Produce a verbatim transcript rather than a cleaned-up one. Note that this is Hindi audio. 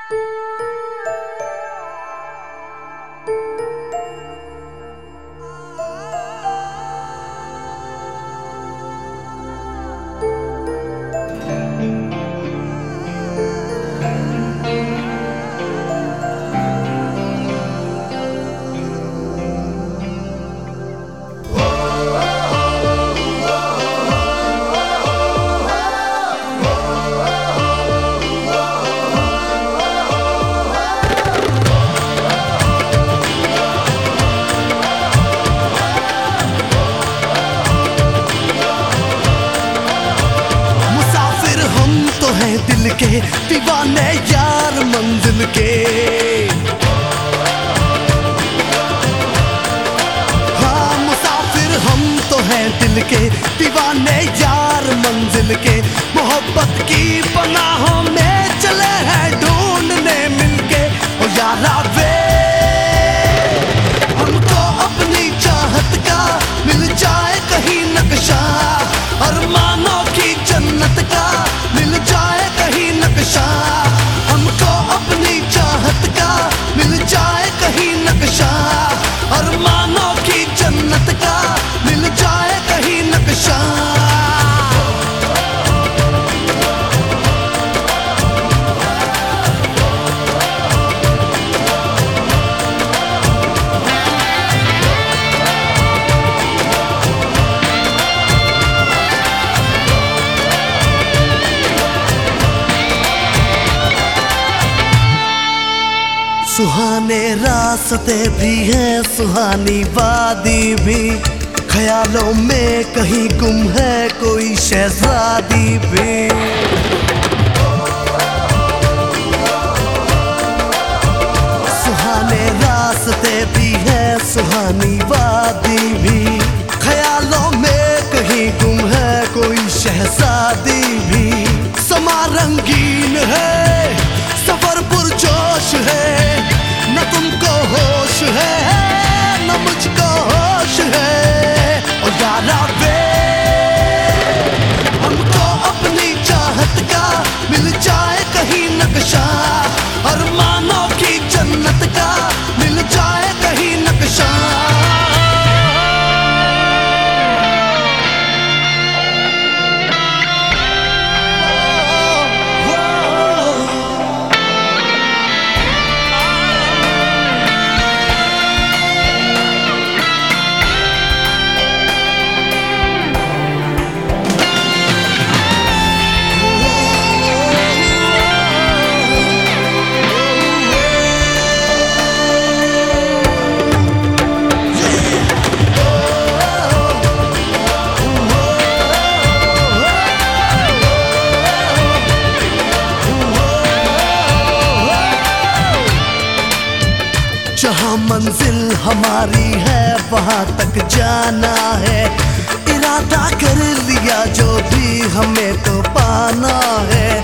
दिल के दीवाने यार मंजिल के, हाँ मुसाफिर हम तो हैं दिल के दीवाने यार मंजिल के। मोहब्बत की पनाहों में चले हैं ढूंढने मिलके। ओ यारा वे हमको अपनी चाहत का मिल जाए कहीं नक्शा, अरमानों की जन्नत का मिल जाए कहीं नक्शा। हमको अपनी चाहत का मिल जाए कहीं नक्शा, अरमानों की जन्नत का मिल जाए कहीं नक्शा। सुहाने रास्ते भी हैं, सुहानी वादी भी, ख्यालों में कहीं गुम है कोई शहजादी भी। सुहाने रास्ते भी हैं, सुहानी वादी भी, ख्यालों में कहीं गुम है कोई शहजादी भी। समा रंगीन है, सफर पुरजोश है, न तुमको होश है न मुझको होश है। और यारा वे हमको अपनी चाहत का मिल जाए कहीं नक्शा, अरमानों की जन्नत का मिल जाए कहीं नक्शा। जहाँ मंजिल हमारी है वहाँ तक जाना है, इरादा कर लिया जो भी हमें तो पाना है।